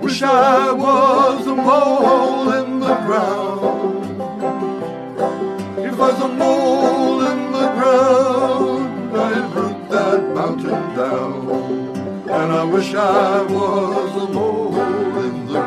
wish I was a mole in the ground. If I was a mole in the ground, I'd root that mountain down. And I wish I was a mole in the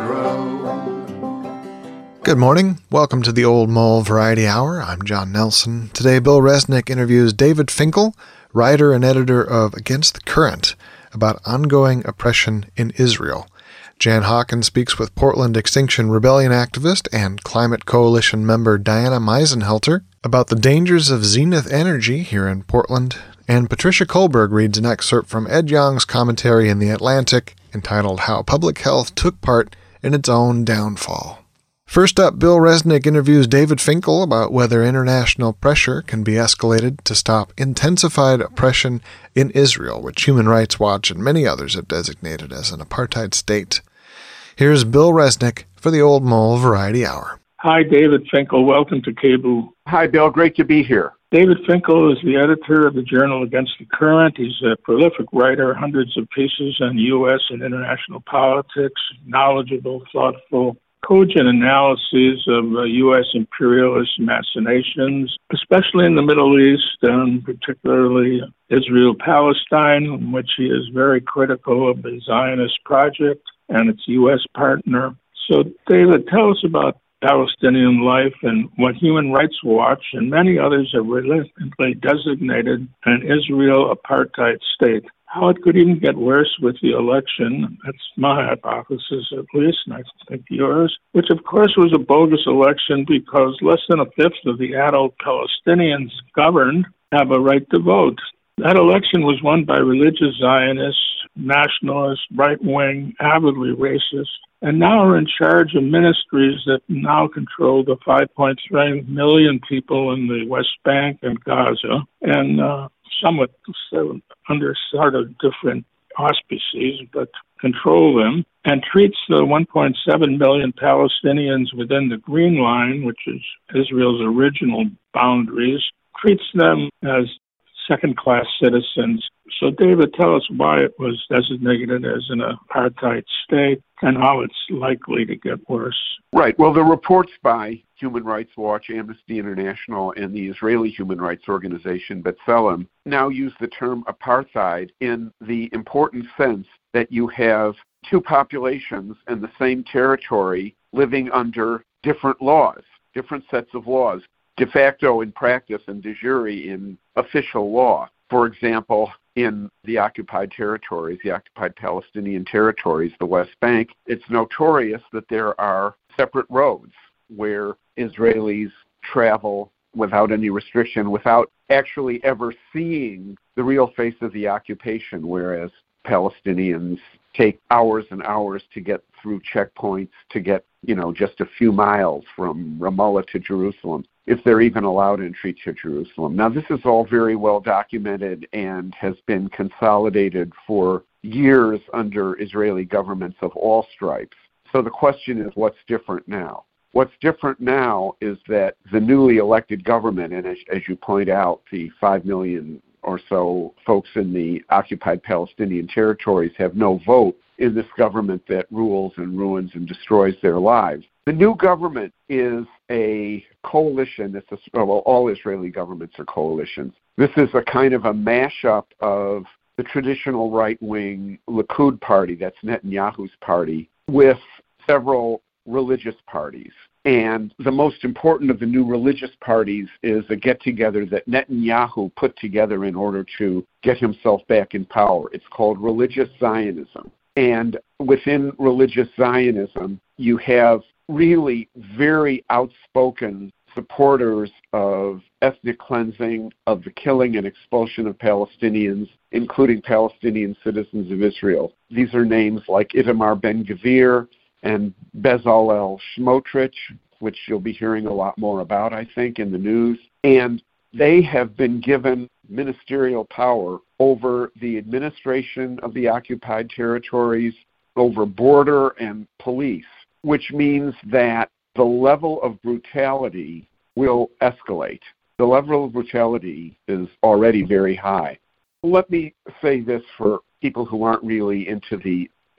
ground. Good morning. Welcome to the Old Mole Variety Hour. I'm John Nelson. Today, Bill Resnick interviews David Finkel, writer and editor of Against the Current, about ongoing oppression in Israel. Jan Hawkins speaks with Portland Extinction Rebellion activist and Climate Coalition member Diana Meisenhelter about the dangers of zenith energy here in Portland. And Patricia Kohlberg reads an excerpt from Ed Yong's commentary in The Atlantic entitled How Public Health Took Part in Its Own Downfall. First up, Bill Resnick interviews David Finkel about whether international pressure can be escalated to stop intensified oppression in Israel, which Human Rights Watch and many others have designated as an apartheid state. Here's Bill Resnick for the Old Mole Variety Hour. Hi, David Finkel. Welcome to KBOO. Hi, Bill. Great to be here. David Finkel is the editor of the journal Against the Current. He's a prolific writer, hundreds of pieces on U.S. and international politics, knowledgeable, thoughtful, cogent analyses of U.S. imperialist machinations, especially in the Middle East, and particularly Israel-Palestine, in which he is very critical of the Zionist project and its U.S. partner. So, David, tell us about Palestinian life and what Human Rights Watch and many others have reluctantly designated an Israel apartheid state. How it could even get worse with the election, that's my hypothesis at least, and I think yours, which of course was a bogus election because less than a fifth of the adult Palestinians governed have a right to vote. That election was won by religious Zionists, nationalists, right-wing, avidly racist, and now are in charge of ministries that now control the 5.3 million people in the West Bank and Gaza, and somewhat under sort of different auspices, but control them, and treats the 1.7 million Palestinians within the Green Line, which is Israel's original boundaries, treats them as second-class citizens. So, David, tell us why it was designated as an apartheid state and how it's likely to get worse. Right. Well, the reports by Human Rights Watch, Amnesty International, and the Israeli human rights organization B'Tselem now use the term apartheid in the important sense that you have two populations in the same territory living under different laws, different sets of laws, de facto in practice and de jure in official law. For example, in the occupied territories, the occupied Palestinian territories, the West Bank, it's notorious that there are separate roads where Israelis travel without any restriction, without actually ever seeing the real face of the occupation, whereas Palestinians take hours and hours to get through checkpoints, to get, just a few miles from Ramallah to Jerusalem, if they're even allowed entry to Jerusalem. Now, this is all very well documented and has been consolidated for years under Israeli governments of all stripes. So the question is, what's different now? What's different now is that the newly elected government, and as you point out, the 5 million or so folks in the occupied Palestinian territories have no vote in this government that rules and ruins and destroys their lives. The new government is a coalition. All Israeli governments are coalitions. This is a kind of a mashup of the traditional right-wing Likud party, that's Netanyahu's party, with several religious parties. And the most important of the new religious parties is a get-together that Netanyahu put together in order to get himself back in power. It's called Religious Zionism. And within Religious Zionism, you have really very outspoken supporters of ethnic cleansing, of the killing and expulsion of Palestinians, including Palestinian citizens of Israel. These are names like Itamar Ben-Gvir and Bezalel Smotrich, which you'll be hearing a lot more about, I think, in the news. And they have been given ministerial power over the administration of the occupied territories, over border and police, which means that the level of brutality will escalate. The level of brutality is already very high. Let me say this for people who aren't really into the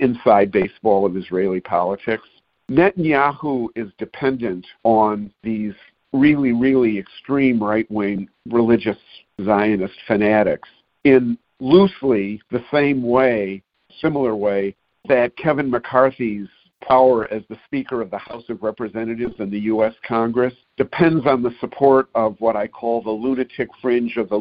inside baseball of Israeli politics. Netanyahu is dependent on these really, really extreme right-wing religious Zionist fanatics in loosely the same way, similar way, that Kevin McCarthy's power as the Speaker of the House of Representatives in the U.S. Congress depends on the support of what I call the lunatic fringe of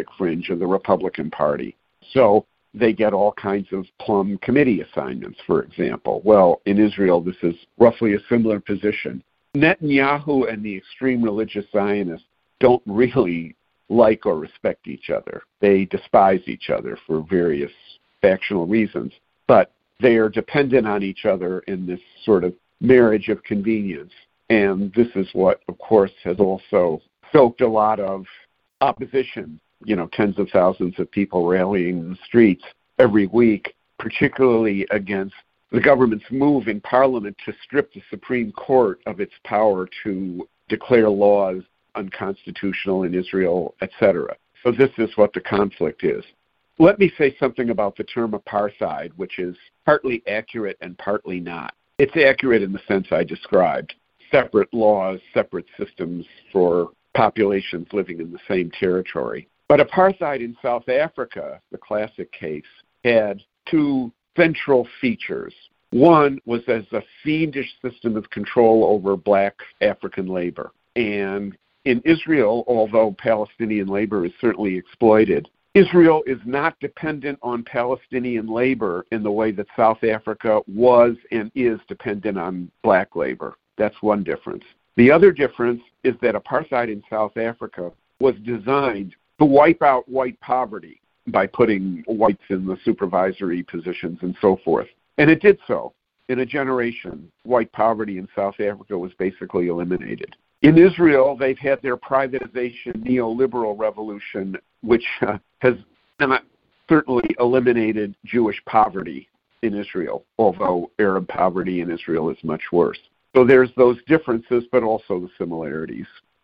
the Republican Party. So they get all kinds of plum committee assignments, for example. Well, in Israel, this is roughly a similar position. Netanyahu and the extreme religious Zionists don't really like or respect each other. They despise each other for various factional reasons, but they are dependent on each other in this sort of marriage of convenience. And this is what, of course, has also stoked a lot of opposition, tens of thousands of people rallying in the streets every week, particularly against the government's move in Parliament to strip the Supreme Court of its power to declare laws unconstitutional in Israel, etc. So this is what the conflict is. Let me say something about the term apartheid, which is partly accurate and partly not. It's accurate in the sense I described. Separate laws, separate systems for populations living in the same territory. But apartheid in South Africa, the classic case, had two central features. One was as a fiendish system of control over black African labor. And in Israel, although Palestinian labor is certainly exploited, Israel is not dependent on Palestinian labor in the way that South Africa was and is dependent on black labor. That's one difference. The other difference is that apartheid in South Africa was designed to wipe out white poverty by putting whites in the supervisory positions and so forth. And it did so. In a generation, white poverty in South Africa was basically eliminated. In Israel, they've had their privatization neoliberal revolution, which has not certainly eliminated Jewish poverty in Israel, although Arab poverty in Israel is much worse. So there's those differences, but also the similarities.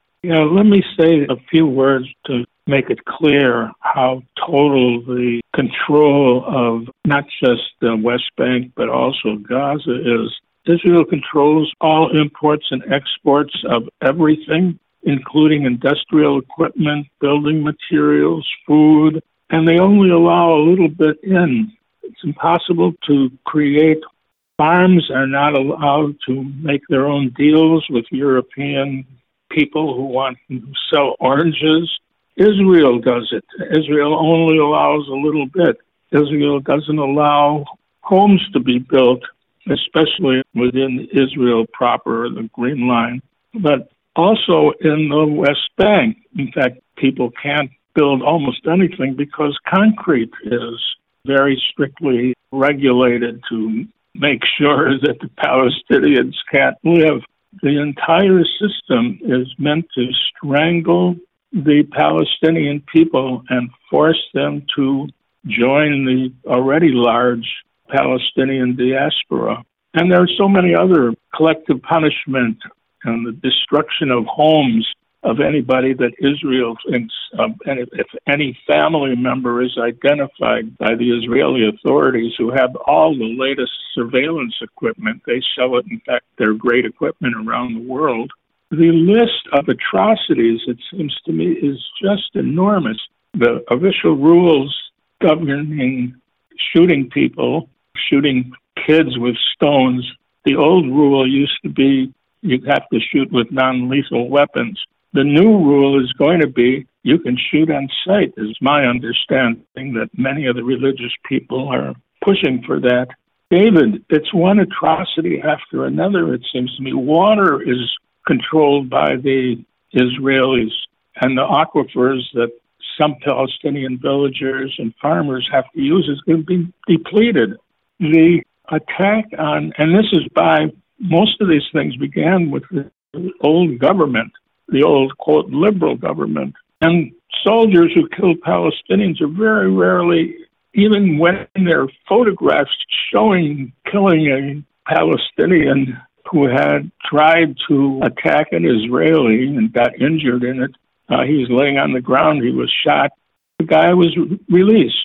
Let me say a few words to make it clear how total the control of not just the West Bank, but also Gaza is. Israel controls all imports and exports of everything, including industrial equipment, building materials, food, and they only allow a little bit in. It's impossible to create. Farms are not allowed to make their own deals with European people who want to sell oranges. Israel does it. Israel only allows a little bit. Israel doesn't allow homes to be built, especially within Israel proper, the Green Line, but also in the West Bank. In fact, people can't build almost anything because concrete is very strictly regulated to make sure that the Palestinians can't live. The entire system is meant to strangle the Palestinian people and force them to join the already large Palestinian diaspora. And there are so many other collective punishment and the destruction of homes of anybody that Israel thinks of. And if any family member is identified by the Israeli authorities who have all the latest surveillance equipment, they sell it, in fact, their great equipment around the world. The list of atrocities, it seems to me, is just enormous. The official rules governing shooting people, shooting kids with stones, the old rule used to be you have to shoot with non-lethal weapons. The new rule is going to be you can shoot on sight, is my understanding, that many of the religious people are pushing for that. David, it's one atrocity after another, it seems to me. Water is controlled by the Israelis, and the aquifers that some Palestinian villagers and farmers have to use is going to be depleted. The attack on, and this is by, most of these things began with the old government, the old, quote, liberal government. And soldiers who kill Palestinians are very rarely, even when they're photographs showing killing a Palestinian who had tried to attack an Israeli and got injured in it. He was laying on the ground. He was shot. The guy was released.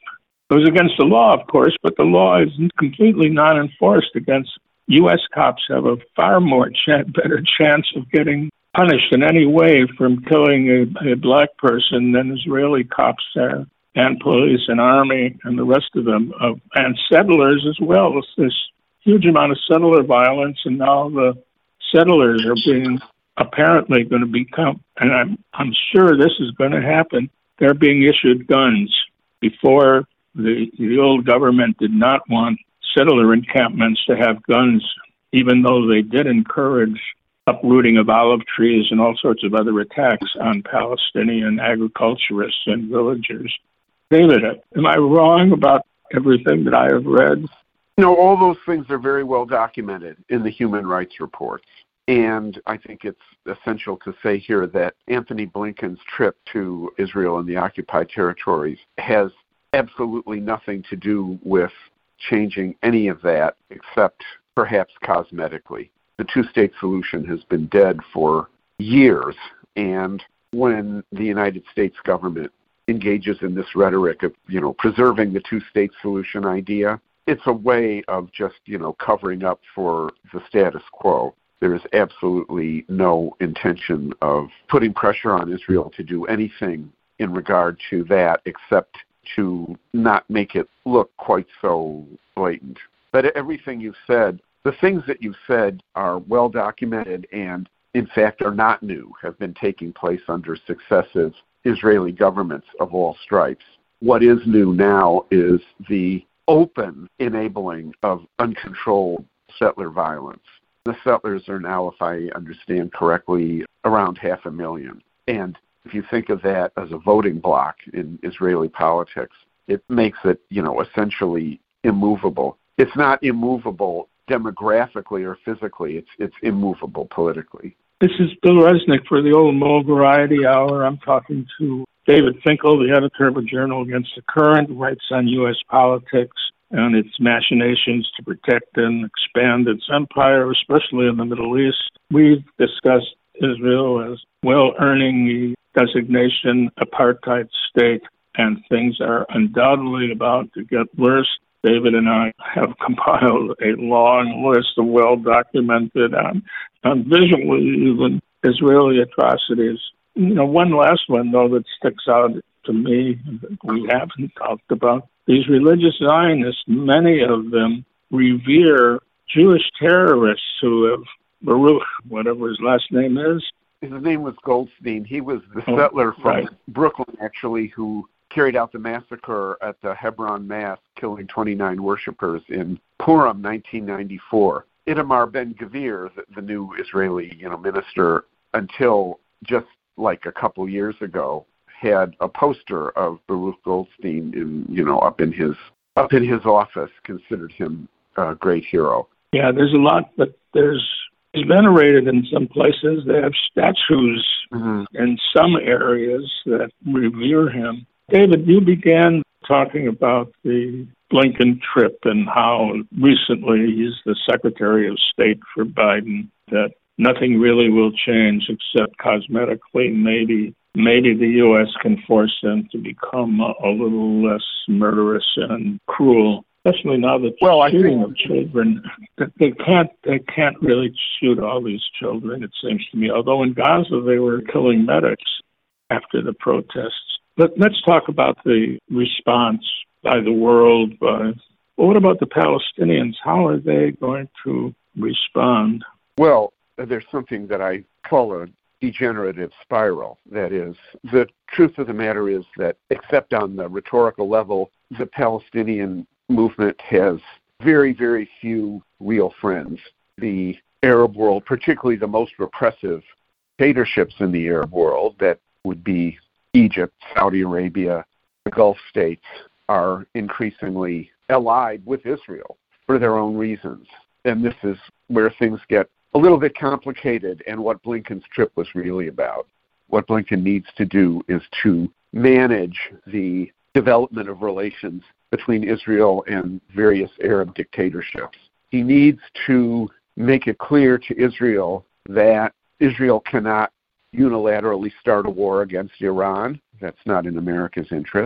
It was against the law, of course, but the law is completely non-enforced against. U.S. cops have a far more better chance of getting punished in any way from killing a black person than Israeli cops are, and police and army and the rest of them, and settlers as well. There's huge amount of settler violence, and now the settlers are being apparently going to become, and I'm sure this is going to happen, they're being issued guns. Before, the old government did not want settler encampments to have guns, even though they did encourage uprooting of olive trees and all sorts of other attacks on Palestinian agriculturists and villagers. David, am I wrong about everything that I have read? No, all those things are very well documented in the human rights reports. And I think it's essential to say here that Antony Blinken's trip to Israel and the occupied territories has absolutely nothing to do with changing any of that, except perhaps cosmetically. The two-state solution has been dead for years, and when the United States government engages in this rhetoric of, preserving the two-state solution idea, it's a way of just, covering up for the status quo. There is absolutely no intention of putting pressure on Israel to do anything in regard to that, except to not make it look quite so blatant. But everything you've said, the things that you've said are well documented and, in fact, are not new, have been taking place under successive Israeli governments of all stripes. What is new now is the open enabling of uncontrolled settler violence. The settlers are now, if I understand correctly, around 500,000. And if you think of that as a voting bloc in Israeli politics, it makes it, essentially immovable. It's not immovable demographically or physically. It's immovable politically. This is Bill Resnick for the Old Mole Variety Hour. I'm talking to David Finkel, the editor of a journal Against the Current, writes on U.S. politics and its machinations to protect and expand its empire, especially in the Middle East. We've discussed Israel as well earning the designation apartheid state, and things are undoubtedly about to get worse. David and I have compiled a long list of well-documented and visually even Israeli atrocities. One last one, though, that sticks out to me that we haven't talked about. These religious Zionists, many of them revere Jewish terrorists who have, Baruch, whatever his last name is. His name was Goldstein. He was the settler from Brooklyn, actually, who carried out the massacre at the Hebron Mass, killing 29 worshipers in Purim, 1994. Itamar Ben-Gvir, the new Israeli minister, until just like a couple years ago, had a poster of Baruch Goldstein up in his office, considered him a great hero. Yeah, there's a lot, but he's venerated in some places. They have statues in some areas that revere him. David, you began talking about the Blinken trip and how recently he's the Secretary of State for Biden, that nothing really will change except cosmetically. Maybe the U.S. can force them to become a little less murderous and cruel, especially now that shooting of children. They can't really shoot all these children, it seems to me, although in Gaza they were killing medics after the protests. But let's talk about the response by the world. Well, what about the Palestinians? How are they going to respond? Well, there's something that I call a degenerative spiral. That is, the truth of the matter is that, except on the rhetorical level, the Palestinian movement has very, very few real friends. The Arab world, particularly the most repressive dictatorships in the Arab world, that would be Egypt, Saudi Arabia, the Gulf states, are increasingly allied with Israel for their own reasons. And this is where things get a little bit complicated, and what Blinken's trip was really about. What Blinken needs to do is to manage the development of relations between Israel and various Arab dictatorships. He needs to make it clear to Israel that Israel cannot unilaterally start a war against Iran. That's not in America's interests.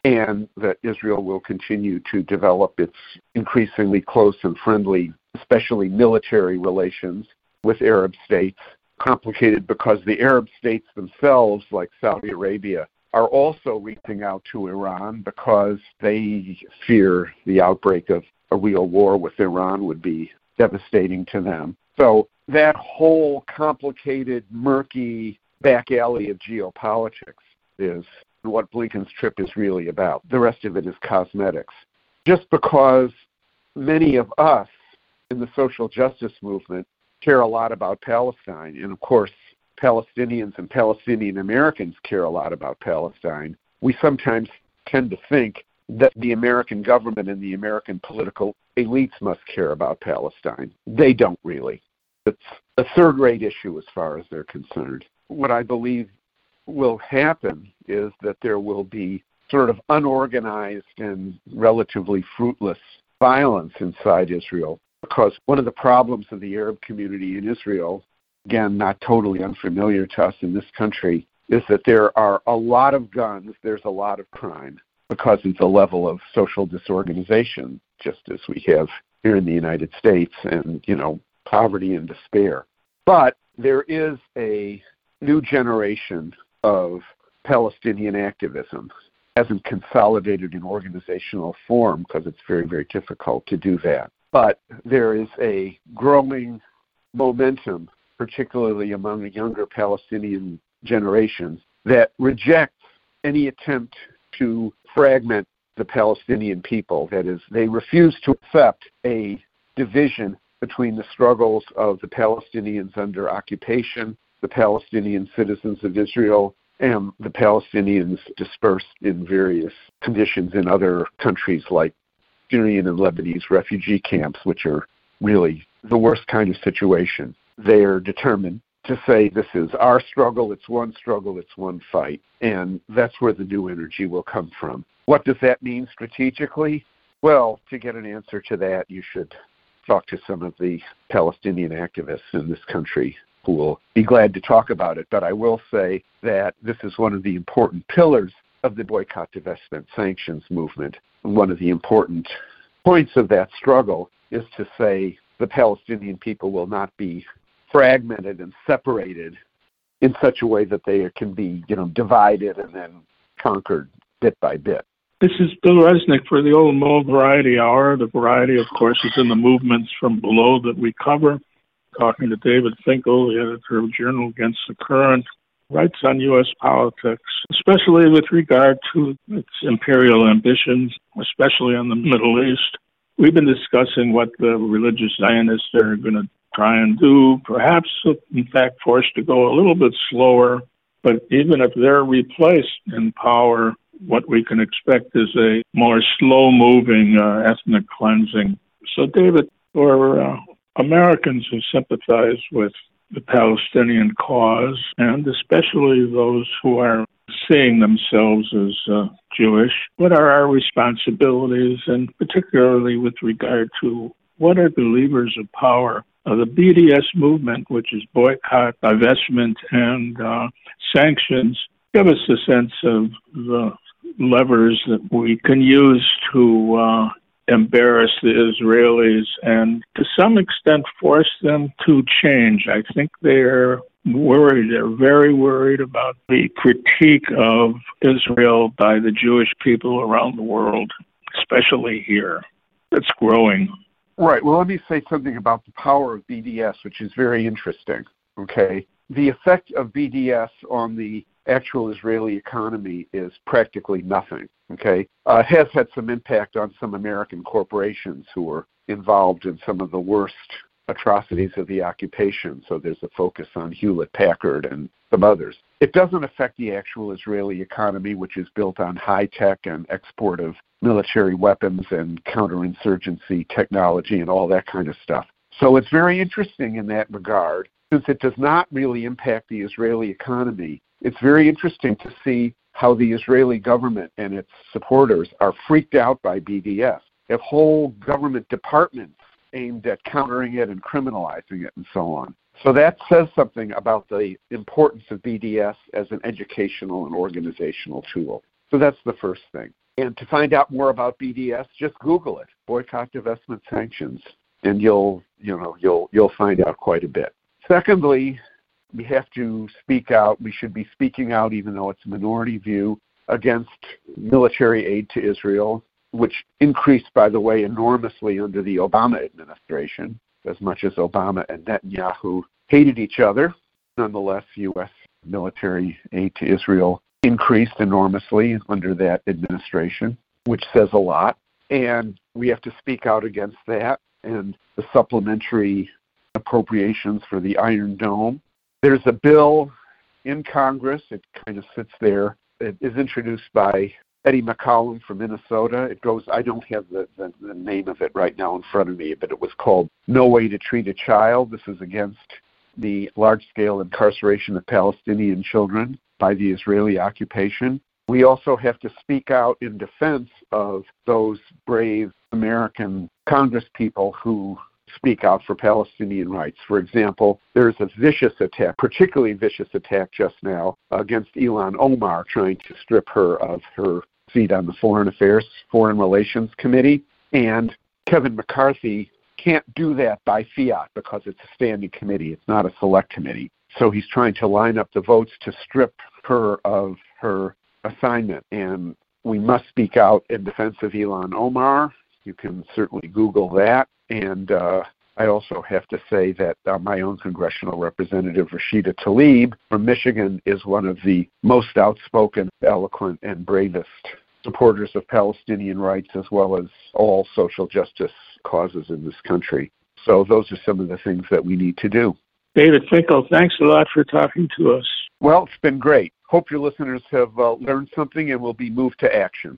and that Israel will continue to develop its increasingly close and friendly, especially military relations with Arab states, complicated because the Arab states themselves, like Saudi Arabia, are also reaching out to Iran because they fear the outbreak of a real war with Iran would be devastating to them. So that whole complicated, murky back alley of geopolitics is what Blinken's trip is really about. The rest of it is cosmetics. Just because many of us in the social justice movement care a lot about Palestine, and of course Palestinians and Palestinian Americans care a lot about Palestine, we sometimes tend to think that the American government and the American political elites must care about Palestine. They don't really. It's a third-rate issue as far as they're concerned. What I believe will happen is that there will be sort of unorganized and relatively fruitless violence inside Israel, because one of the problems of the Arab community in Israel, again, not totally unfamiliar to us in this country, is that there are a lot of guns, there's a lot of crime, because of the level of social disorganization, just as we have here in the United States, and, poverty and despair. But there is a new generation of Palestinian activism. It hasn't consolidated in organizational form because it's very, very difficult to do that. But there is a growing momentum, particularly among the younger Palestinian generations, that rejects any attempt to fragment the Palestinian people. That is, they refuse to accept a division between the struggles of the Palestinians under occupation, the Palestinian citizens of Israel, and the Palestinians dispersed in various conditions in other countries like Syrian and Lebanese refugee camps, which are really the worst kind of situation. They're determined to say this is our struggle, it's one fight, and that's where the new energy will come from. What does that mean strategically? Well, to get an answer to that, you should talk to some of the Palestinian activists in this country who will be glad to talk about it. But I will say that this is one of the important pillars of the boycott, divestment, sanctions movement. One of the important points of that struggle is to say the Palestinian people will not be fragmented and separated in such a way that they can be, divided and then conquered bit by bit. This is Bill Resnick for the Old Mold Variety Hour. The variety, of course, is in the movements from below that we cover. Talking to David Finkel, the editor of Journal Against the Current, writes on U.S. politics, especially with regard to its imperial ambitions, especially on the Middle East. We've been discussing what the religious Zionists are going to try and do, perhaps, in fact, forced to go a little bit slower. But even if they're replaced in power, what we can expect is a more slow-moving ethnic cleansing. So, David, for Americans who sympathize with the Palestinian cause, and especially those who are seeing themselves as Jewish, what are our responsibilities, and particularly with regard to what are the levers of power of the BDS movement, which is boycott, divestment, and sanctions? Give us a sense of the levers that we can use to embarrass the Israelis and to some extent force them to change. I think they're worried. They're very worried about the critique of Israel by the Jewish people around the world, especially here. It's growing. Right. Well, let me say something about the power of BDS, which is very interesting. Okay. The effect of BDS on the actual Israeli economy is practically nothing. Okay. It has had some impact on some American corporations who were involved in some of the worst atrocities of the occupation. So there's a focus on Hewlett-Packard and some others. It doesn't affect the actual Israeli economy, which is built on high-tech and export of military weapons and counterinsurgency technology and all that kind of stuff. So it's very interesting in that regard. Since it does not really impact the Israeli economy, it's very interesting to see how the Israeli government and its supporters are freaked out by BDS. They have whole government departments aimed at countering it and criminalizing it and so on. So that says something about the importance of BDS as an educational and organizational tool. So that's the first thing. And to find out more about BDS, just Google it, boycott, divestment, sanctions, and you'll find out quite a bit. Secondly, we have to speak out. We should be speaking out, even though it's a minority view, against military aid to Israel, which increased, by the way, enormously under the Obama administration. As much as Obama and Netanyahu hated each other, nonetheless, U.S. military aid to Israel increased enormously under that administration, which says a lot. And we have to speak out against that and the supplementary appropriations for the Iron Dome. There's a bill in Congress. It kind of sits there. It is introduced by Eddie McCollum from Minnesota. It goes, I don't have the name of it right now in front of me, but it was called No Way to Treat a Child. This is against the large-scale incarceration of Palestinian children by the Israeli occupation. We also have to speak out in defense of those brave American congresspeople who speak out for Palestinian rights. For example, there's a vicious attack, particularly vicious attack just now, against Ilhan Omar, trying to strip her of her seat on the Foreign Relations Committee. And Kevin McCarthy can't do that by fiat because it's a standing committee. It's not a select committee. So he's trying to line up the votes to strip her of her assignment. And we must speak out in defense of Ilhan Omar. You can certainly Google that. And I also have to say that my own congressional representative, Rashida Tlaib from Michigan, is one of the most outspoken, eloquent, and bravest supporters of Palestinian rights as well as all social justice causes in this country. So those are some of the things that we need to do. David Finkel, thanks a lot for talking to us. Well, it's been great. Hope your listeners have learned something and will be moved to action.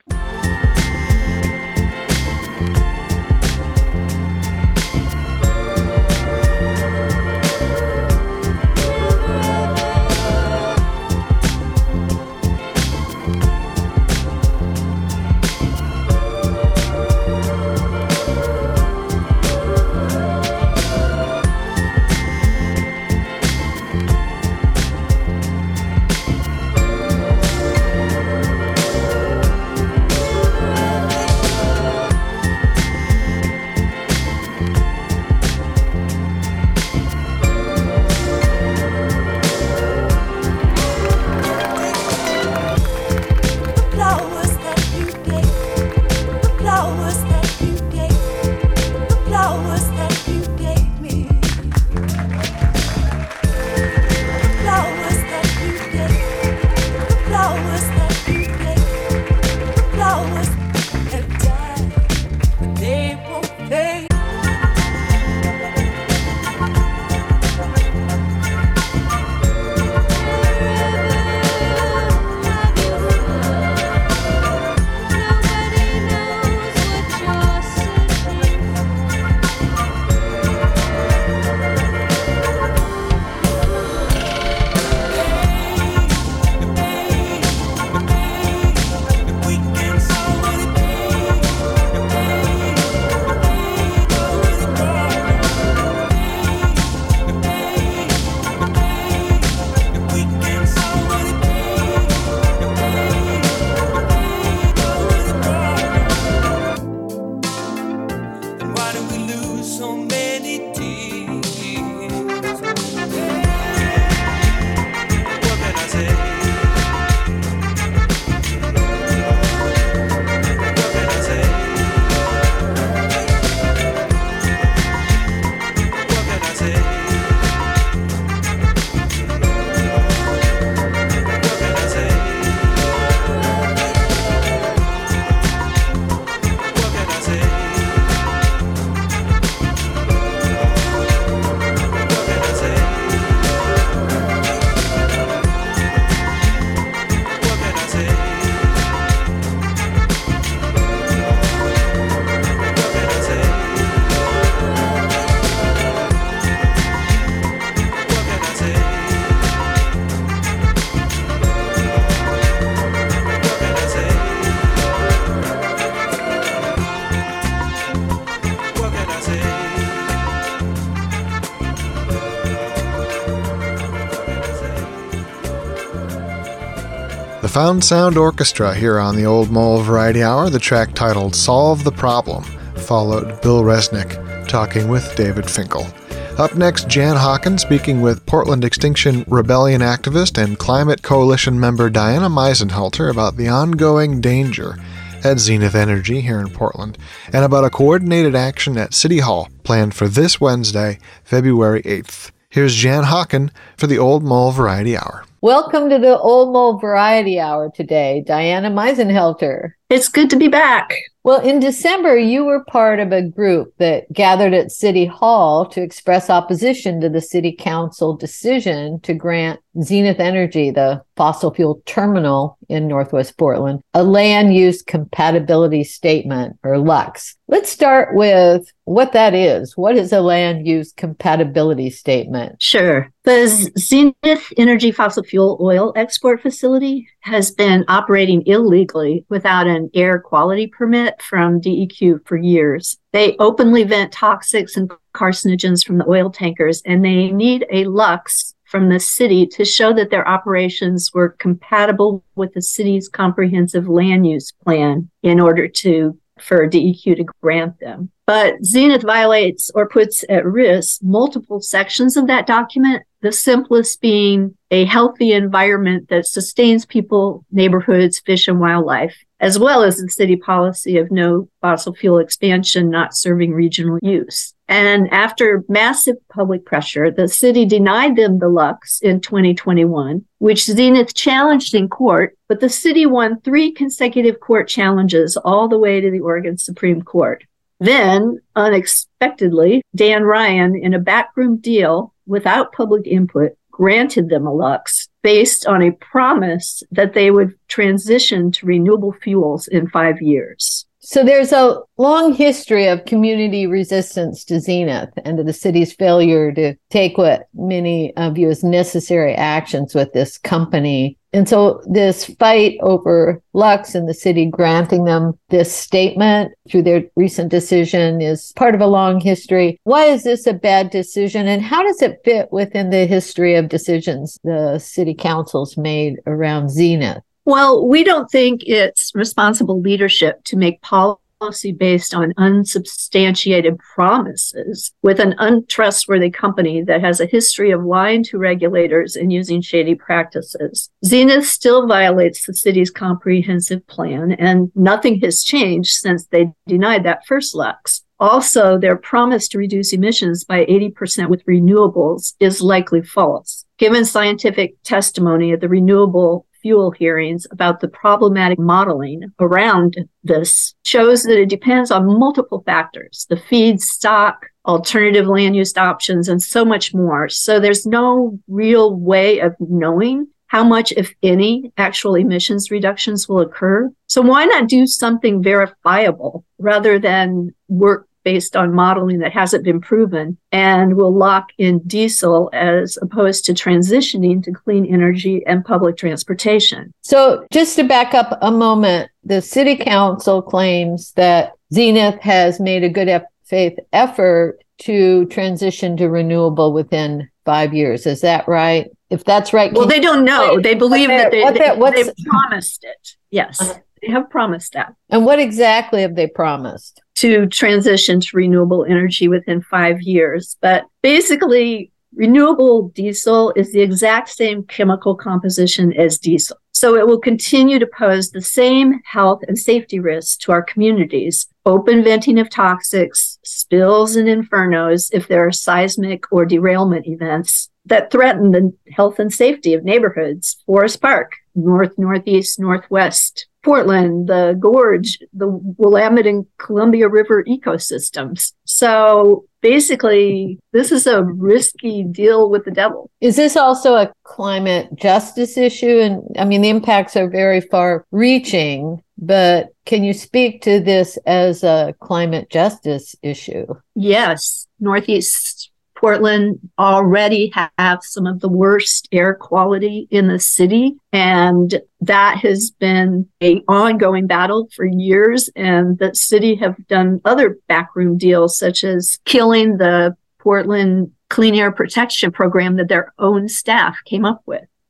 The Found Sound Orchestra here on the Old Mole Variety Hour, the track titled Solve the Problem, followed Bill Resnick talking with David Finkel. Up next, Jan Hawken speaking with Portland Extinction Rebellion activist and Climate Coalition member Diana Meisenhalter about the ongoing danger at Zenith Energy here in Portland, and about a coordinated action at City Hall planned for this Wednesday, February 8th. Here's Jan Hawken for the Old Mole Variety Hour. Welcome to the Old Mole Variety Hour today, Diana Meisenhalter. It's good to be back. Well, in December, you were part of a group that gathered at City Hall to express opposition to the City Council decision to grant Zenith Energy, the fossil fuel terminal in Northwest Portland, a land use compatibility statement, or LUX. Let's start with what that is. What is a land use compatibility statement? Sure. The Zenith Energy fossil fuel oil export facility has been operating illegally without an air quality permit from DEQ for years. They openly vent toxics and carcinogens from the oil tankers, and they need a LUX from the city to show that their operations were compatible with the city's comprehensive land use plan in order for DEQ to grant them. But Zenith violates or puts at risk multiple sections of that document, the simplest being a healthy environment that sustains people, neighborhoods, fish, and wildlife, as well as the city policy of no fossil fuel expansion not serving regional use. And after massive public pressure, the city denied them the LUX in 2021, which Zenith challenged in court, but the city won 3 consecutive court challenges all the way to the Oregon Supreme Court. Then, unexpectedly, Dan Ryan, in a backroom deal without public input, granted them a LUX based on a promise that they would transition to renewable fuels in 5 years. So there's a long history of community resistance to Zenith and to the city's failure to take what many view as necessary actions with this company. And so this fight over LUX and the city granting them this statement through their recent decision is part of a long history. Why is this a bad decision, and how does it fit within the history of decisions the city council's made around Zenith? Well, we don't think it's responsible leadership to make policy based on unsubstantiated promises with an untrustworthy company that has a history of lying to regulators and using shady practices. Zenith still violates the city's comprehensive plan, and nothing has changed since they denied that first LUX. Also, their promise to reduce emissions by 80% with renewables is likely false. Given scientific testimony at the renewable fuel hearings about the problematic modeling around this shows that it depends on multiple factors, the feedstock, alternative land use options, and so much more. So there's no real way of knowing how much, if any, actual emissions reductions will occur. So why not do something verifiable rather than work based on modeling that hasn't been proven and will lock in diesel as opposed to transitioning to clean energy and public transportation? So just to back up a moment, the city council claims that Zenith has made a good faith effort to transition to renewable within 5 years. Is that right? If that's right. Well, they don't know. They believe that they've promised it. Yes, they have promised that. And what exactly have they promised? To transition to renewable energy within 5 years. But basically, renewable diesel is the exact same chemical composition as diesel. So it will continue to pose the same health and safety risks to our communities. Open venting of toxics, spills and infernos if there are seismic or derailment events that threaten the health and safety of neighborhoods. Forest Park, North, Northeast, Northwest, Portland, the Gorge, the Willamette and Columbia River ecosystems. So basically, this is a risky deal with the devil. Is this also a climate justice issue? And I mean, the impacts are very far reaching, but can you speak to this as a climate justice issue? Yes. Northeast Portland already have some of the worst air quality in the city, and that has been an ongoing battle for years. And the city have done other backroom deals, such as killing the Portland Clean Air Protection Program that their own staff came up with.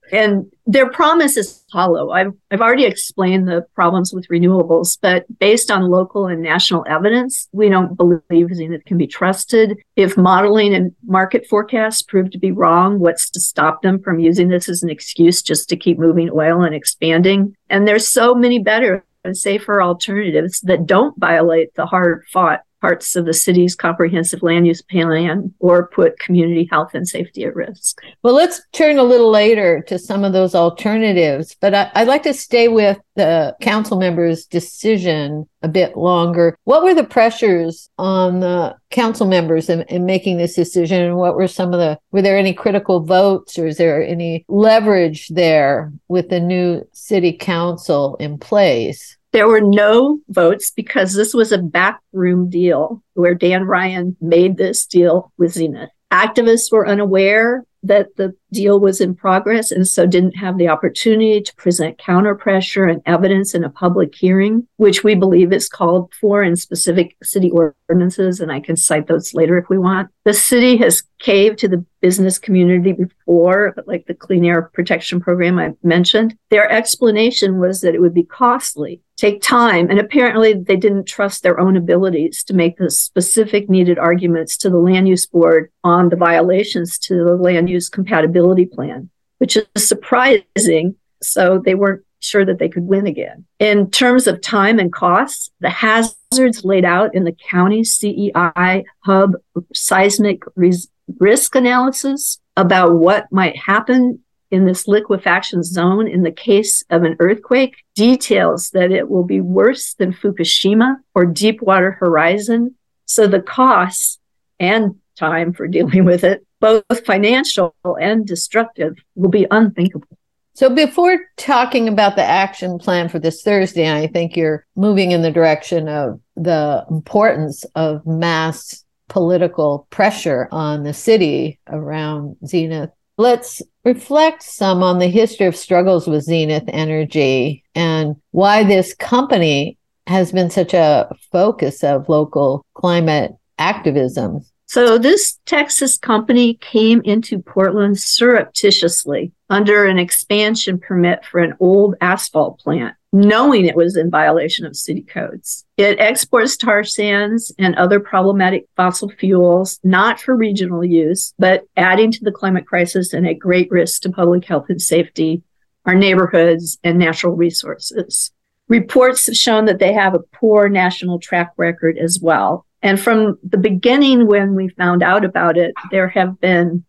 And their promise is hollow. I've already explained the problems with renewables, but based on local and national evidence, we don't believe Zenith can be trusted. If modeling and market forecasts prove to be wrong, what's to stop them from using this as an excuse just to keep moving oil and expanding? And there's so many better and safer alternatives that don't violate the hard-fought parts of the city's comprehensive land use plan or put community health and safety at risk. Well, let's turn a little later to some of those alternatives, but I'd like to stay with the council members' decision a bit longer. What were the pressures on the council members in making this decision? And what were were there any critical votes, or is there any leverage there with the new city council in place? There were no votes because this was a backroom deal where Dan Ryan made this deal with Zenith. Activists were unaware that the deal was in progress and so didn't have the opportunity to present counterpressure and evidence in a public hearing, which we believe is called for in specific city ordinances, and I can cite those later if we want. The city has caved to the business community before, like the Clean Air Protection Program I mentioned. Their explanation was that it would be costly, take time, and apparently they didn't trust their own abilities to make the specific needed arguments to the Land Use Board on the violations to the Land Use Compatibility Plan, which is surprising. So they weren't sure that they could win again. In terms of time and costs, the hazards laid out in the county CEI hub seismic risk analysis about what might happen in this liquefaction zone in the case of an earthquake details that it will be worse than Fukushima or Deepwater Horizon. So the costs and time for dealing with it, both financial and destructive, will be unthinkable. So before talking about the action plan for this Thursday, I think you're moving in the direction of the importance of mass political pressure on the city around Zenith. Let's reflect some on the history of struggles with Zenith Energy and why this company has been such a focus of local climate activism. So this Texas company came into Portland surreptitiously under an expansion permit for an old asphalt plant, knowing it was in violation of city codes. It exports tar sands and other problematic fossil fuels, not for regional use, but adding to the climate crisis and at great risk to public health and safety, our neighborhoods, and natural resources. Reports have shown that they have a poor national track record as well. And from the beginning, when we found out about it, there have been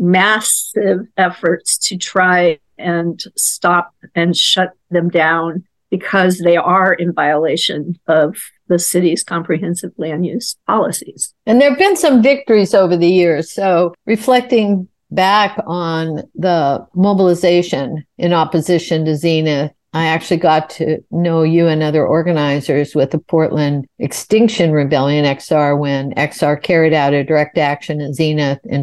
massive efforts to try and stop and shut them down because they are in violation of the city's comprehensive land use policies. And there have been some victories over the years. So reflecting back on the mobilization in opposition to Zenith, I actually got to know you and other organizers with the Portland Extinction Rebellion, XR, when XR carried out a direct action at Zenith in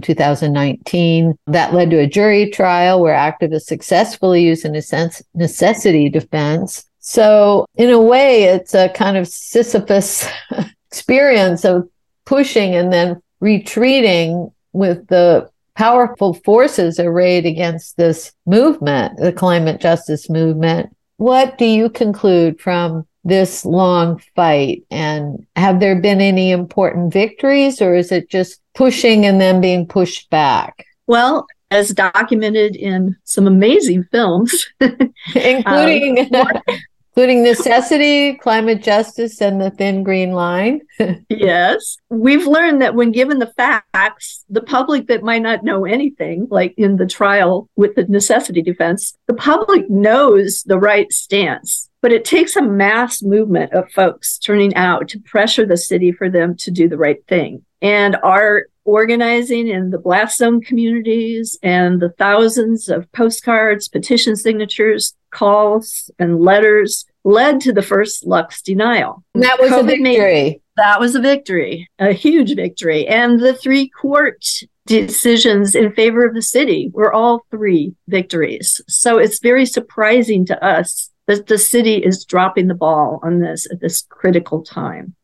2019. That led to a jury trial where activists successfully used a necessity defense. So in a way, it's a kind of Sisyphus experience of pushing and then retreating with the powerful forces arrayed against this movement, the climate justice movement. What do you conclude from this long fight? And have there been any important victories, or is it just pushing and then being pushed back? Well, as documented in some amazing films, including Necessity, Climate Justice, and The Thin Green Line. Yes. We've learned that when given the facts, the public that might not know anything, like in the trial with the necessity defense, the public knows the right stance. But it takes a mass movement of folks turning out to pressure the city for them to do the right thing. And our organizing in the blast zone communities and the thousands of postcards, petition signatures, calls, and letters led to the first Lux denial. And that was a victory. That was a victory, a huge victory. And the 3 court decisions in favor of the city were all 3 victories. So it's very surprising to us that the city is dropping the ball on this at this critical time.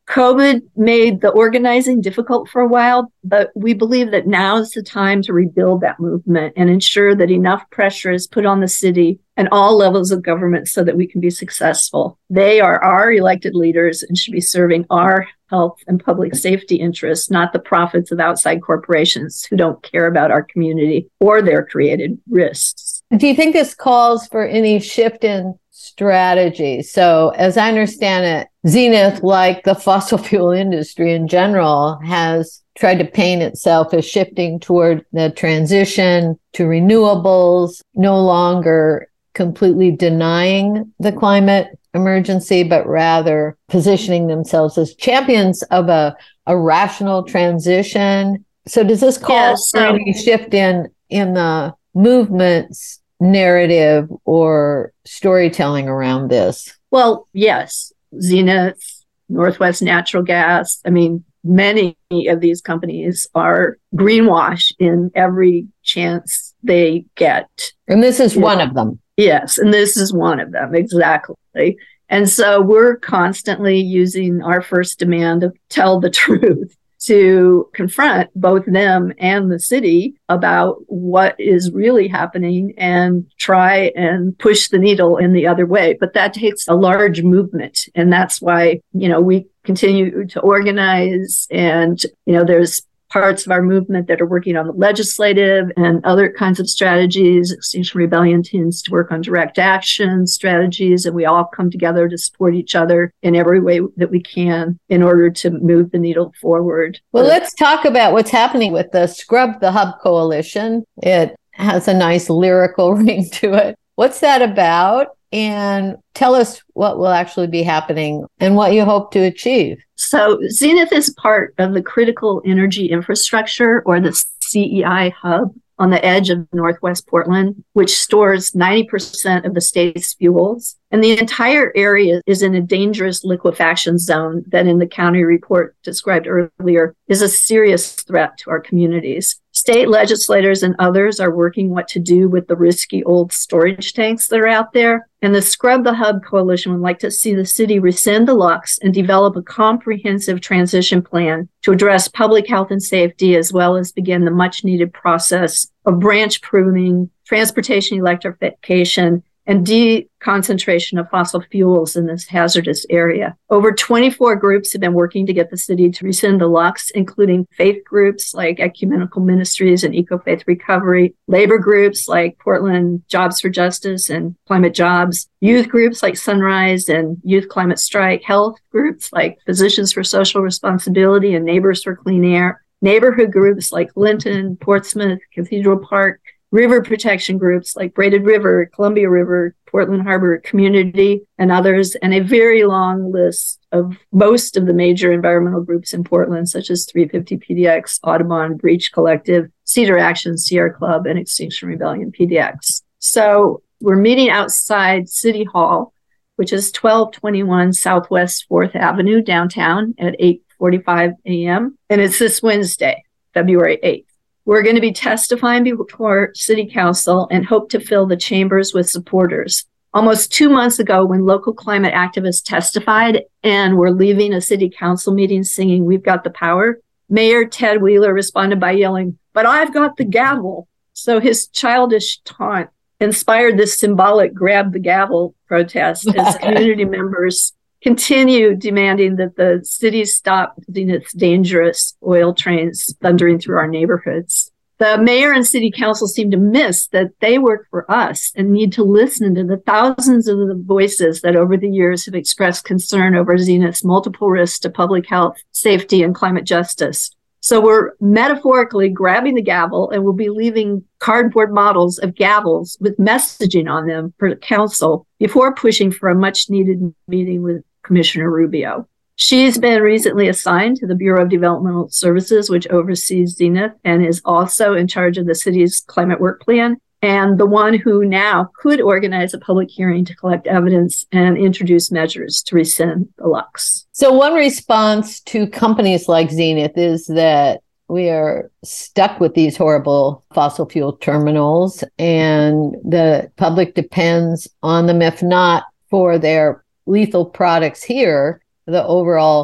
COVID made the organizing difficult for a while, but we believe that now is the time to rebuild that movement and ensure that enough pressure is put on the city and all levels of government so that we can be successful. They are our elected leaders and should be serving our health and public safety interests, not the profits of outside corporations who don't care about our community or their created risks. Do you think this calls for any shift in strategy? So as I understand it, Zenith, like the fossil fuel industry in general, has tried to paint itself as shifting toward the transition to renewables, no longer completely denying the climate emergency, but rather positioning themselves as champions of a rational transition. So does this call for any shift in the movement's narrative or storytelling around this? Well, yes. Zenith, Northwest Natural Gas. I mean, many of these companies are greenwash in every chance they get. And this is one of them. Yes, and this is one of them, exactly. And so we're constantly using our first demand of tell the truth to confront both them and the city about what is really happening and try and push the needle in the other way. But that takes a large movement. And that's why, we continue to organize and, there's parts of our movement that are working on the legislative and other kinds of strategies. Extinction Rebellion tends to work on direct action strategies, and we all come together to support each other in every way that we can in order to move the needle forward. Well, let's talk about what's happening with the Scrub the Hub Coalition. It has a nice lyrical ring to it. What's that about? And tell us what will actually be happening and what you hope to achieve. So Zenith is part of the Critical Energy Infrastructure, or the CEI hub, on the edge of Northwest Portland, which stores 90% of the state's fuels. And the entire area is in a dangerous liquefaction zone that, in the county report described earlier, is a serious threat to our communities. State legislators and others are working what to do with the risky old storage tanks that are out there. And the Scrub the Hub Coalition would like to see the city rescind the locks and develop a comprehensive transition plan to address public health and safety, as well as begin the much needed process of branch pruning, transportation electrification, and deconcentration of fossil fuels in this hazardous area. Over 24 groups have been working to get the city to rescind the locks, including faith groups like Ecumenical Ministries and Eco-Faith Recovery, labor groups like Portland Jobs for Justice and Climate Jobs, youth groups like Sunrise and Youth Climate Strike, health groups like Physicians for Social Responsibility and Neighbors for Clean Air, neighborhood groups like Linton, Portsmouth, Cathedral Park, river protection groups like Braided River, Columbia River, Portland Harbor Community, and others, and a very long list of most of the major environmental groups in Portland, such as 350 PDX, Audubon, Breach Collective, Cedar Action, Sierra Club, and Extinction Rebellion PDX. So we're meeting outside City Hall, which is 1221 Southwest 4th Avenue downtown at 8:45 a.m. And it's this Wednesday, February 8th. We're going to be testifying before City Council and hope to fill the chambers with supporters. Almost 2 months ago, when local climate activists testified and were leaving a City Council meeting singing "We've Got the Power," Mayor Ted Wheeler responded by yelling, "But I've got the gavel." So his childish taunt inspired this symbolic grab the gavel protest as community members continue demanding that the city stop its dangerous oil trains thundering through our neighborhoods. The mayor and city council seem to miss that they work for us and need to listen to the thousands of the voices that over the years have expressed concern over Zenith's multiple risks to public health, safety, and climate justice. So we're metaphorically grabbing the gavel, and we'll be leaving cardboard models of gavels with messaging on them for the council before pushing for a much needed meeting with Commissioner Rubio. She's been recently assigned to the Bureau of Developmental Services, which oversees Zenith and is also in charge of the city's climate work plan, and the one who now could organize a public hearing to collect evidence and introduce measures to rescind the locks. So one response to companies like Zenith is that we are stuck with these horrible fossil fuel terminals, and the public depends on them, if not for their lethal products here, the overall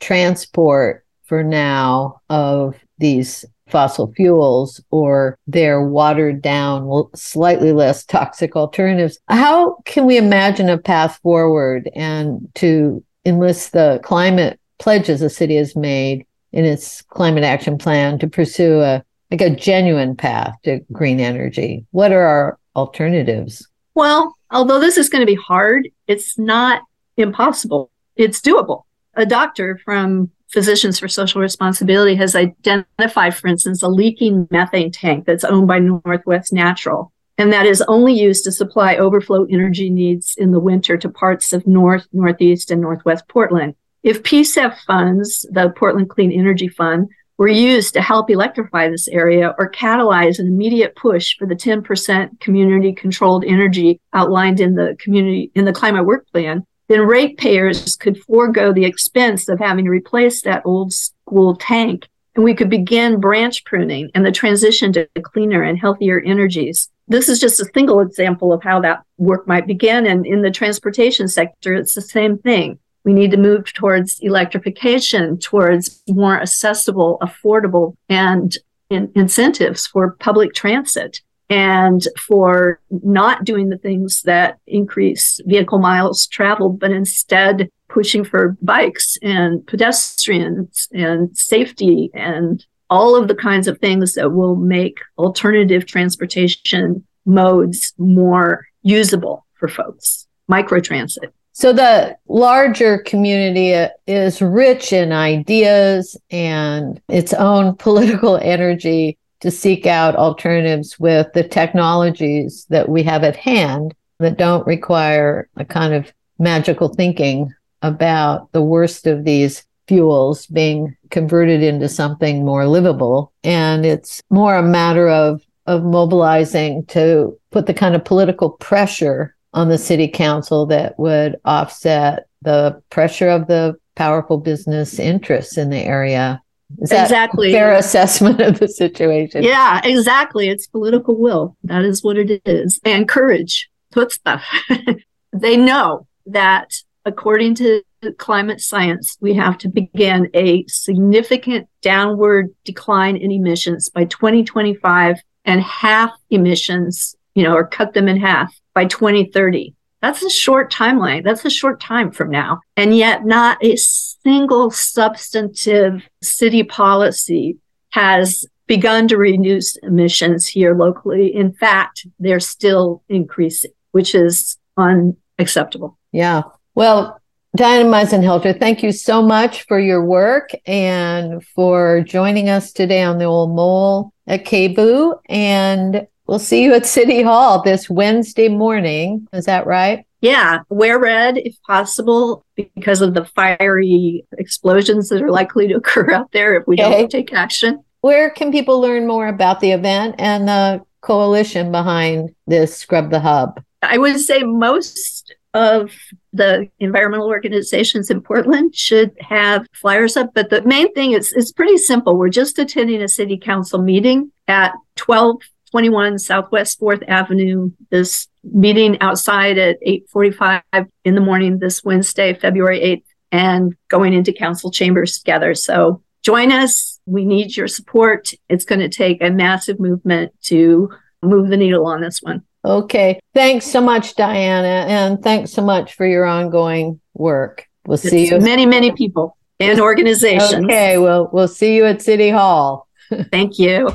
transport for now of these fossil fuels, or their watered down, slightly less toxic alternatives. How can we imagine a path forward and to enlist the climate pledges the city has made in its climate action plan to pursue a genuine path to green energy? What are our alternatives? Well, although this is going to be hard, it's not impossible. It's doable. A doctor from Physicians for Social Responsibility has identified, for instance, a leaking methane tank that's owned by Northwest Natural, and that is only used to supply overflow energy needs in the winter to parts of North, Northeast, and Northwest Portland. If PCEF funds, the Portland Clean Energy Fund, were used to help electrify this area or catalyze an immediate push for the 10% community-controlled energy outlined in the climate work plan, then ratepayers could forego the expense of having to replace that old school tank, and we could begin branch pruning and the transition to cleaner and healthier energies. This is just a single example of how that work might begin, and in the transportation sector, it's the same thing. We need to move towards electrification, towards more accessible, affordable, and incentives for public transit, and for not doing the things that increase vehicle miles traveled, but instead pushing for bikes and pedestrians and safety and all of the kinds of things that will make alternative transportation modes more usable for folks. Microtransit. So the larger community is rich in ideas and its own political energy to seek out alternatives with the technologies that we have at hand that don't require a kind of magical thinking about the worst of these fuels being converted into something more livable. And it's more a matter of mobilizing to put the kind of political pressure on the city council that would offset the pressure of the powerful business interests in the area. Is that exactly a fair assessment of the situation? Yeah, exactly. It's political will. That is what it is. And courage. Chutzpah. They know that according to climate science, we have to begin a significant downward decline in emissions by 2025 and half emissions, or cut them in half by 2030. That's a short timeline. That's a short time from now. And yet not a single substantive city policy has begun to reduce emissions here locally. In fact, they're still increasing, which is unacceptable. Yeah. Well, Diana Meisenhelter, thank you so much for your work and for joining us today on the Old Mole at KBOO. And we'll see you at City Hall this Wednesday morning. Is that right? Yeah. Wear red if possible because of the fiery explosions that are likely to occur out there if we don't take action. Where can people learn more about the event and the coalition behind this Scrub the Hub? I would say most of the environmental organizations in Portland should have flyers up. But the main thing is it's pretty simple. We're just attending a city council meeting at 1221 Southwest 4th Avenue. This meeting outside at 8:45 in the morning this Wednesday, February 8th, and going into council chambers together. So join us. We need your support. It's going to take a massive movement to move the needle on this one. Okay. Thanks so much, Diana. And thanks so much for your ongoing work. We'll see you. Many, many people and organizations. Okay. Well, we'll see you at City Hall. Thank you.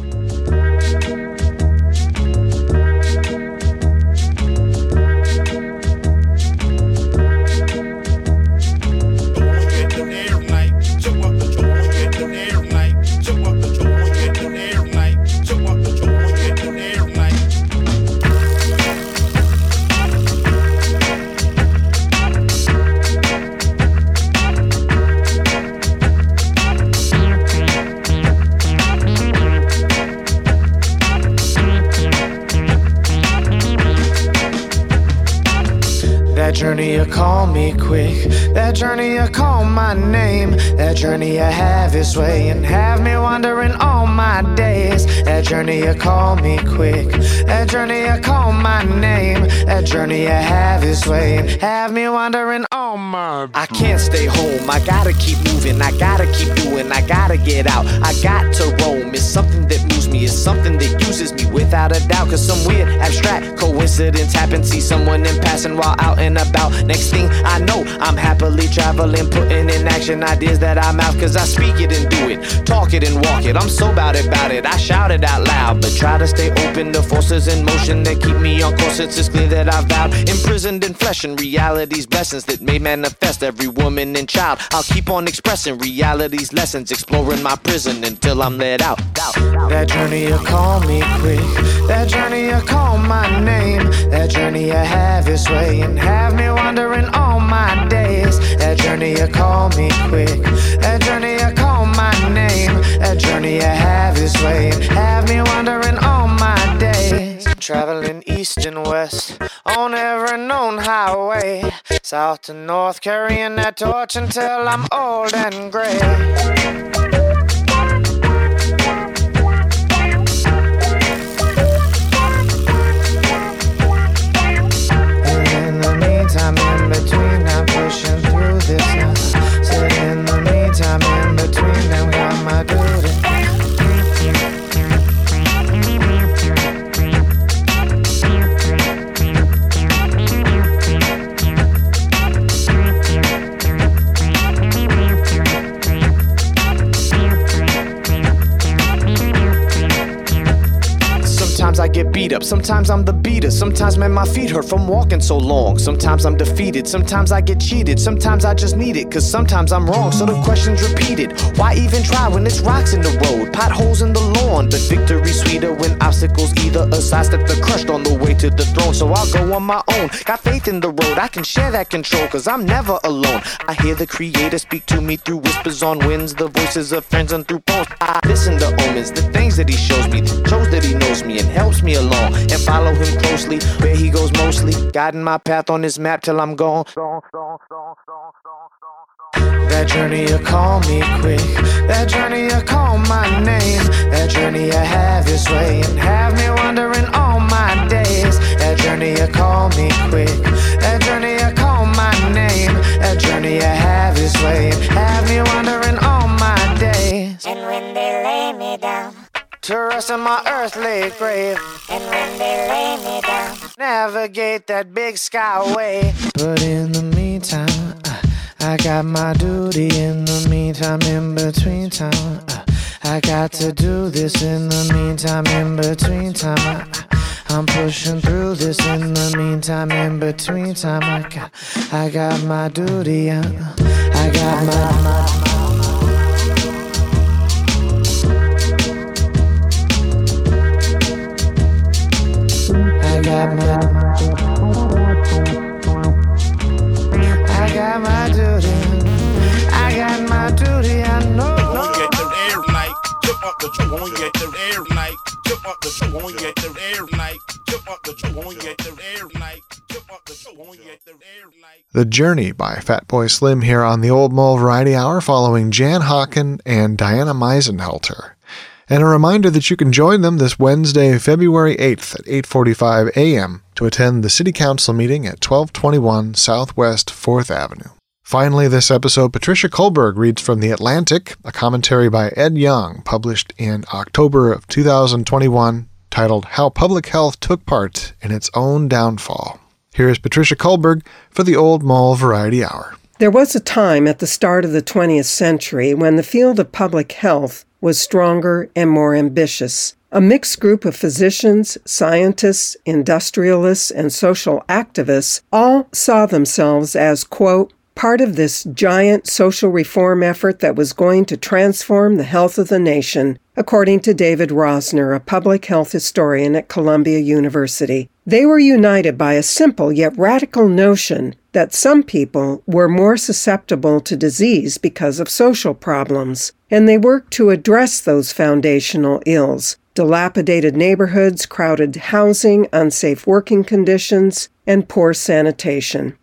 journey you call me quick, that journey you call my name, that journey you have its way and have me wandering all my days. That journey you call me quick, that journey you call my name, that journey you have its way and have me wandering all my days. I can't stay home, I gotta keep moving, I gotta keep doing, I gotta get out, I got to roam. It's something that moves me, it's something that uses me without a doubt. Cause some weird abstract coincidence happened, see someone in passing while out and about. Next thing I know, I'm happily traveling, putting in action ideas that I'm out. Cause I speak it and do it, talk it and walk it. I'm so about it, I shout it out loud. But try to stay open to forces in motion that keep me on course. It's clear that I've vowed, imprisoned in flesh and reality's blessings that may manifest every woman and child. I'll keep on expressing reality's lessons, exploring my prison until I'm let out. That journey you call me quick, that journey you call my name, that journey you have its way and have me wandering all my days. That journey you call me quick, that journey you call my name, that journey you have its way and have me wandering all my days. Traveling east and west on every known highway, south to north, carrying that torch until I'm old and gray. I'm in between, I'm pushing through this now. Said in the meantime, in between them, got my duty. Sometimes I get beat up, sometimes I'm the beater. Sometimes, man, my feet hurt from walking so long. Sometimes I'm defeated, sometimes I get cheated. Sometimes I just need it, cause sometimes I'm wrong. So the question's repeated, why even try when it's rocks in the road, potholes in the lawn? But victory's sweeter when obstacles either sidestep the crushed on the way to the throne. So I'll go on my own, got faith in the road, I can share that control, cause I'm never alone. I hear the creator speak to me through whispers on winds, the voices of friends and through poems. I listen to omens, the things that he shows me, shows that he knows me and helps me along, and follow him closely where he goes mostly, guiding my path on his map till I'm gone. That journey you call me quick, that journey you call my name, that journey you have its way and have me wandering all my days. That journey you call me quick, that journey you call my name, that journey you have its way and have me wandering all my days. And when they lay me down to rest in my earthly grave, and when they lay me down, navigate that big skyway. But in the meantime, I got my duty. In the meantime, in between time, I got to do this. In the meantime, in between time, I'm pushing through this. In the meantime, in between time, I got my duty. I got my I got my duty. I got my duty. I know. Won't get the air night. Jump up the tree. Won't get the air night. Jump up the tree. Won't get the air night. Jump up the tree. Won't get the air night. Jump up the tree. Won't get the air night. The Journey by Fatboy Slim here on the Old Mole Variety Hour, following Jan Hawken and Diana Meisenhelter. And a reminder that you can join them this Wednesday, February 8th at 8:45 a.m. to attend the City Council meeting at 1221 Southwest 4th Avenue. Finally, this episode, Patricia Kullberg reads from The Atlantic, a commentary by Ed Young, published in October of 2021, titled How Public Health Took Part in Its Own Downfall. Here's Patricia Kullberg for the Old Mole Variety Hour. There was a time at the start of the 20th century when the field of public health was stronger and more ambitious. A mixed group of physicians, scientists, industrialists, and social activists all saw themselves as, quote, part of this giant social reform effort that was going to transform the health of the nation, according to David Rosner, a public health historian at Columbia University. They were united by a simple yet radical notion that some people were more susceptible to disease because of social problems, and they worked to address those foundational ills: dilapidated neighborhoods, crowded housing, unsafe working conditions, and poor sanitation.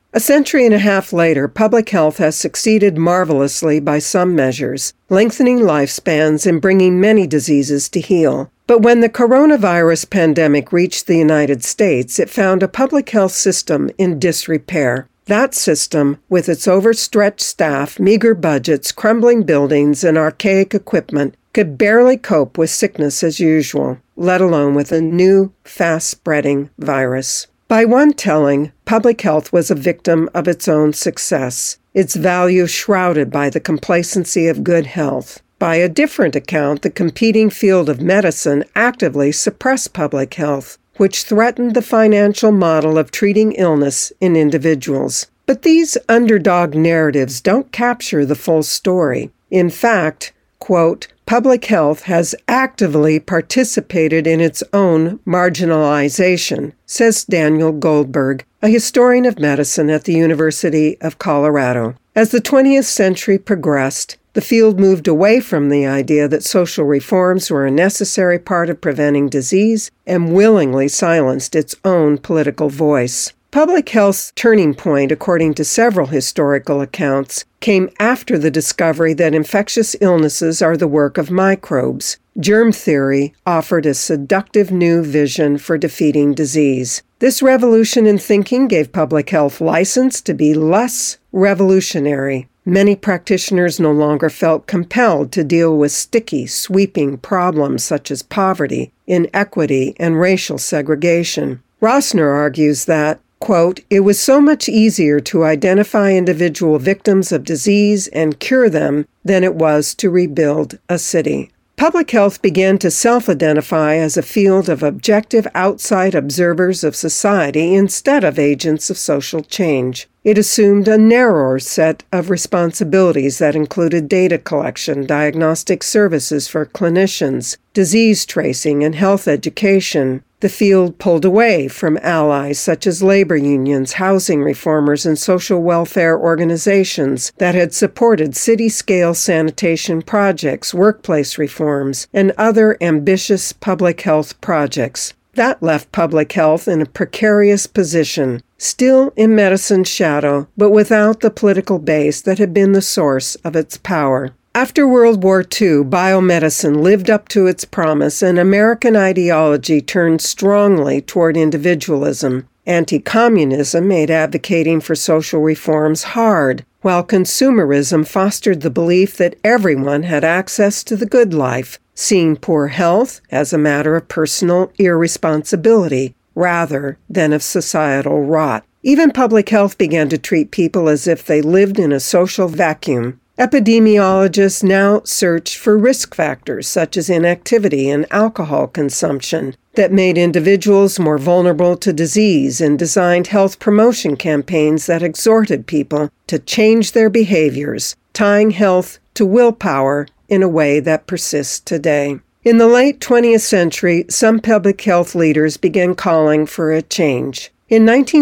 A century and a half later, public health has succeeded marvelously by some measures, lengthening lifespans and bringing many diseases to heal. But when the coronavirus pandemic reached the United States, it found a public health system in disrepair. That system, with its overstretched staff, meager budgets, crumbling buildings, and archaic equipment, could barely cope with sickness as usual, let alone with a new, fast-spreading virus. By one telling, public health was a victim of its own success, its value shrouded by the complacency of good health. By a different account, the competing field of medicine actively suppressed public health, which threatened the financial model of treating illness in individuals. But these underdog narratives don't capture the full story. In fact, quote, public health has actively participated in its own marginalization, says Daniel Goldberg, a historian of medicine at the University of Colorado. As the 20th century progressed, the field moved away from the idea that social reforms were a necessary part of preventing disease and willingly silenced its own political voice. Public health's turning point, according to several historical accounts, came after the discovery that infectious illnesses are the work of microbes. Germ theory offered a seductive new vision for defeating disease. This revolution in thinking gave public health license to be less revolutionary. Many practitioners no longer felt compelled to deal with sticky, sweeping problems such as poverty, inequity, and racial segregation. Rossner argues that, quote, it was so much easier to identify individual victims of disease and cure them than it was to rebuild a city. Public health began to self-identify as a field of objective outside observers of society instead of agents of social change. It assumed a narrower set of responsibilities that included data collection, diagnostic services for clinicians, disease tracing, and health education. The field pulled away from allies such as labor unions, housing reformers, and social welfare organizations that had supported city-scale sanitation projects, workplace reforms, and other ambitious public health projects. That left public health in a precarious position, still in medicine's shadow, but without the political base that had been the source of its power. After World War II, biomedicine lived up to its promise, and American ideology turned strongly toward individualism. Anti-communism made advocating for social reforms hard, while consumerism fostered the belief that everyone had access to the good life, seeing poor health as a matter of personal irresponsibility rather than of societal rot. Even public health began to treat people as if they lived in a social vacuum. Epidemiologists now search for risk factors such as inactivity and alcohol consumption that made individuals more vulnerable to disease and designed health promotion campaigns that exhorted people to change their behaviors, tying health to willpower in a way that persists today. In the late 20th century, some public health leaders began calling for a change. In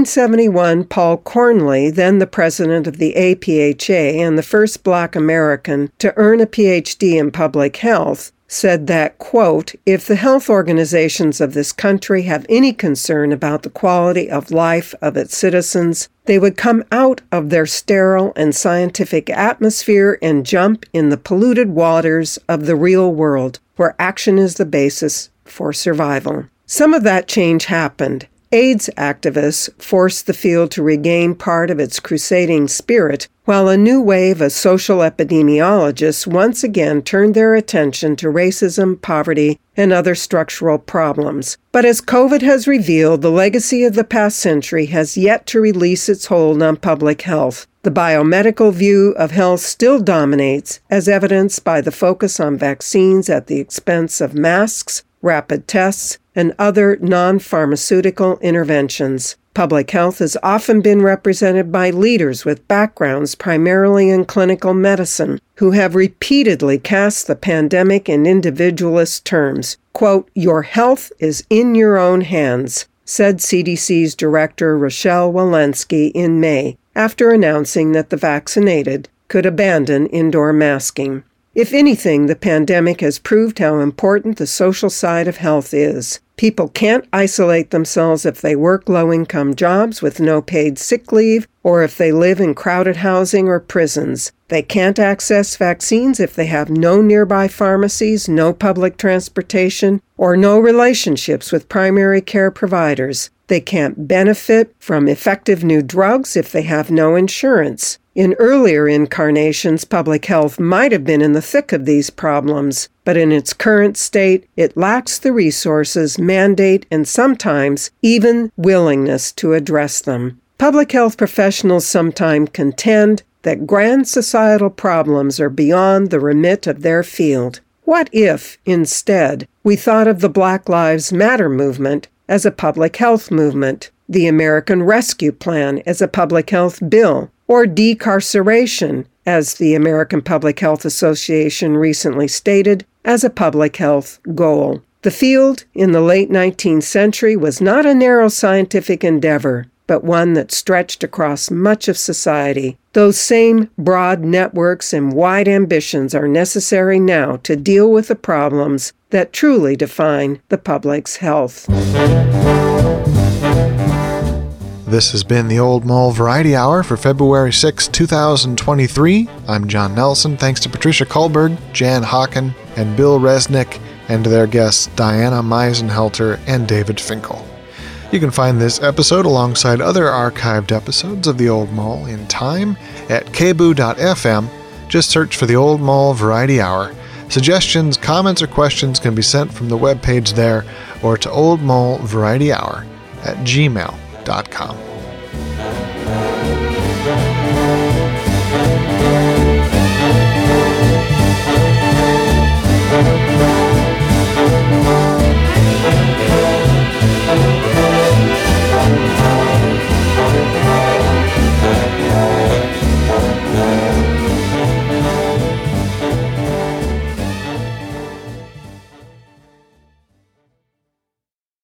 1971, Paul Cornley, then the president of the APHA and the first Black American to earn a PhD in public health, said that, quote, if the health organizations of this country have any concern about the quality of life of its citizens, they would come out of their sterile and scientific atmosphere and jump in the polluted waters of the real world, where action is the basis for survival. Some of that change happened. AIDS activists forced the field to regain part of its crusading spirit, while a new wave of social epidemiologists once again turned their attention to racism, poverty, and other structural problems. But as COVID has revealed, the legacy of the past century has yet to release its hold on public health. The biomedical view of health still dominates, as evidenced by the focus on vaccines at the expense of masks, rapid tests, and other non-pharmaceutical interventions. Public health has often been represented by leaders with backgrounds primarily in clinical medicine, who have repeatedly cast the pandemic in individualist terms. Quote, your health is in your own hands, said CDC's Director Rochelle Walensky in May, after announcing that the vaccinated could abandon indoor masking. If anything, the pandemic has proved how important the social side of health is. People can't isolate themselves if they work low-income jobs with no paid sick leave or if they live in crowded housing or prisons. They can't access vaccines if they have no nearby pharmacies, no public transportation, or no relationships with primary care providers. They can't benefit from effective new drugs if they have no insurance. In earlier incarnations, public health might have been in the thick of these problems, but in its current state, it lacks the resources, mandate, and sometimes even willingness to address them. Public health professionals sometimes contend that grand societal problems are beyond the remit of their field. What if, instead, we thought of the Black Lives Matter movement as a public health movement, the American Rescue Plan as a public health bill, or decarceration, as the American Public Health Association recently stated, as a public health goal? The field in the late 19th century was not a narrow scientific endeavor, but one that stretched across much of society. Those same broad networks and wide ambitions are necessary now to deal with the problems that truly define the public's health. This has been the Old Mall Variety Hour for February 6, 2023. I'm John Nelson. Thanks to Patricia Kullberg, Jan Hawken, and Bill Resnick, and to their guests Diana Meisenhelter and David Finkel. You can find this episode alongside other archived episodes of The Old Mall in time at kboo.fm. Just search for The Old Mall Variety Hour. Suggestions, comments, or questions can be sent from the webpage there or to oldmallvarietyhour@gmail.com.